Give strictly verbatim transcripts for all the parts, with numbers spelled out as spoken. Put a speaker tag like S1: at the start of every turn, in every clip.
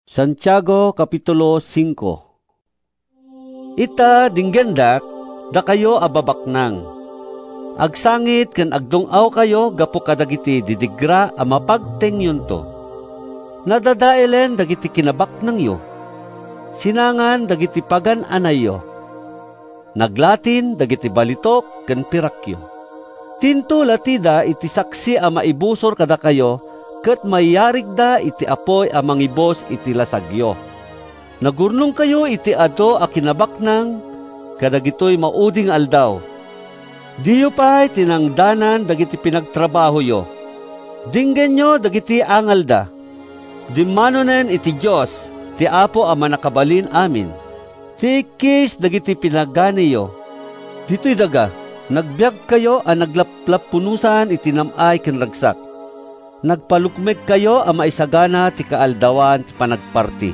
S1: Santiago Kapitulo five. Ita dinggendak, da kayo ababaknang. Agsangit ken agdungaw kayo gapo kadagiti didigra a mapagteng yunto. Nadadaelen dagiti kinabaknang yo. Sinangan dagiti pagan anayo. Naglatin dagiti balitok ken pirakyo. Tinto latida iti saksi a maibusor kada kayo, ket mayarig da iti apoy a mangibos iti lasagyo. Nagurnong kayo iti ado a kinabaknang, kadagitoy mauding aldaw. Diyo pa'y tinangdanan dagiti pinagtrabaho yo. Dinggen nyo dagiti angal da. Dimanonen iti Diyos, ti Apo a manakabalin amin. Ti ikis dagiti pinagani yo. Dito'y daga, nagbiag kayo a naglaplap punusan iti namay ken ragsak. Nagpalukmek kayo a maisagana ti kaaldawan ti panagparti.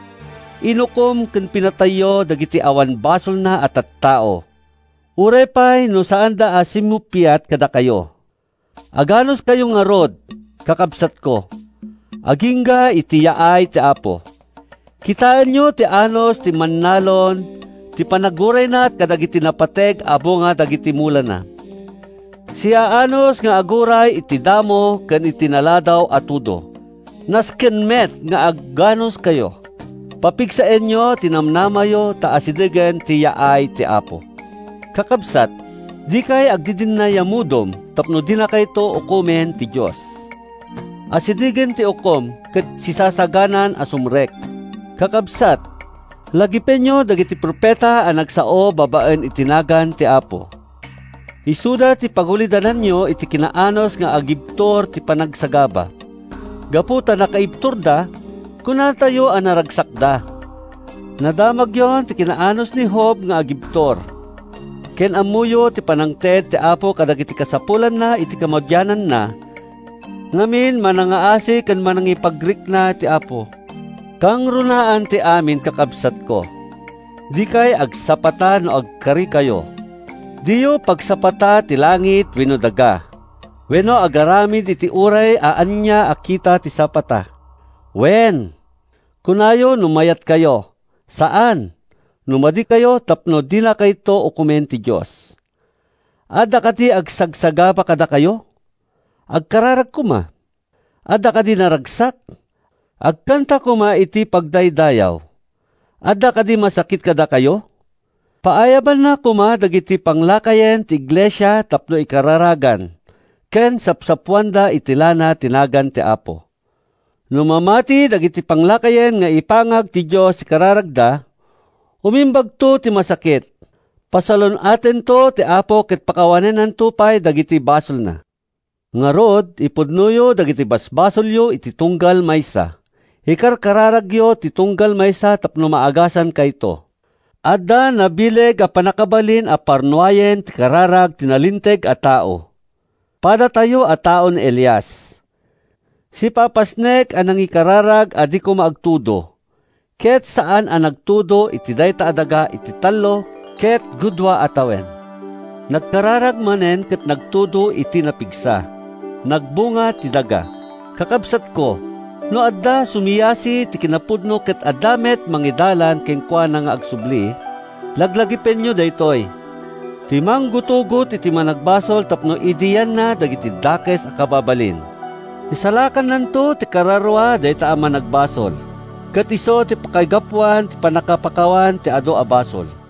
S1: Inukom ken pinatayo dagiti awan basol na at at tao. Urepay no saan da asimupiat kada kayo. Aganos kayo nga rod, kakabsat ko. Agingga iti yaay ti Apo. Kitaan nyo ti anos ti mannalon, ti panaguray na at kadagiti napateg abo nga dagiti mula na. Siya anos nga aguray iti damo ken iti naladaw atudo. Nasken met nga agganos kayo. Papigsaen nyo tinamnamayo ta asidegen ti yaay ti Apo. Kakabsat, di kay agdidin na yamudom tapno di na kay to ukumen ti Diyos. Asidegen ti ukom ket sisasaganan asumrek. Kakabsat, lagipen nyo dagiti propeta a nagsao babaen itinagan ti Apo. Isuda ti pagulidanan nyo iti kinaanos nga agibtor ti panagsagaba. Gaputa nakaibtor da, kuna tayo a naragsakda. Nadamag yon ti kinaanos ni Job nga agibtor. Ken amuyo ti panangted ti Apo kadagiti kasapulan na iti kamadyanan na. Ngamin manangaasi ken manangipagrik na ti Apo. Kang runaan ti amin kakabsat ko. Di kay agsapata no agkari kayo. Diyo pagsapata ti langit wenno daga. Wenno agaramid iti uray aanya akita ti sapata. Wen, kunayo numayat kayo. Saan? Numadi kayo tapno di na kayto ukumen ti Diyos. Adda kati agsagsagapa kada kayo? Agkararag kuma. Adda kadi naragsak? Agkanta kuma iti pagdaydayaw. Adda kadi masakit kada kayo? Paayaban na kuma dagiti panglakayen ti iglesia tapno ikararagan. Ken sapsapwanda itilana tinagan ti Apo. Numamati dagiti panglakayen nga ipangag ti Diyos ikararagda, umimbag to ti masakit. Pasalon aten to ti Apo ket pakawanen ang tupay dagiti basol na. Ngarod, ipudnuyo dagiti basbasolyo iti tunggal maysa. Ikarkararagyo ti tunggal maysa tapno maagasan kayto. Adda nabileg a panakabalin a parnuayen ti kararag tinalinteg a tao. Pada tayo a taon Elias. Si papasnek anang ikararag adi ko maagtudo. Ket saan ang nagtudo iti dayta adaga iti talo ket gudwa atawen. Nagkararag manen ket nagtudo iti napigsa. Nagbunga ti daga. Kakabsat ko, no adda sumiyasi ti kinapudno ket adamet mangidalan kenkwa nga agsubli, laglagipen nyo daytoy. Timang gutugot iti managbasol tapno idiyan na dagiti dakes a kababalin. Isalakan nanto ti kararwa dayta a managbasol. Ket iso ti pakaygapwan ti panakapakawan ti ado a basol.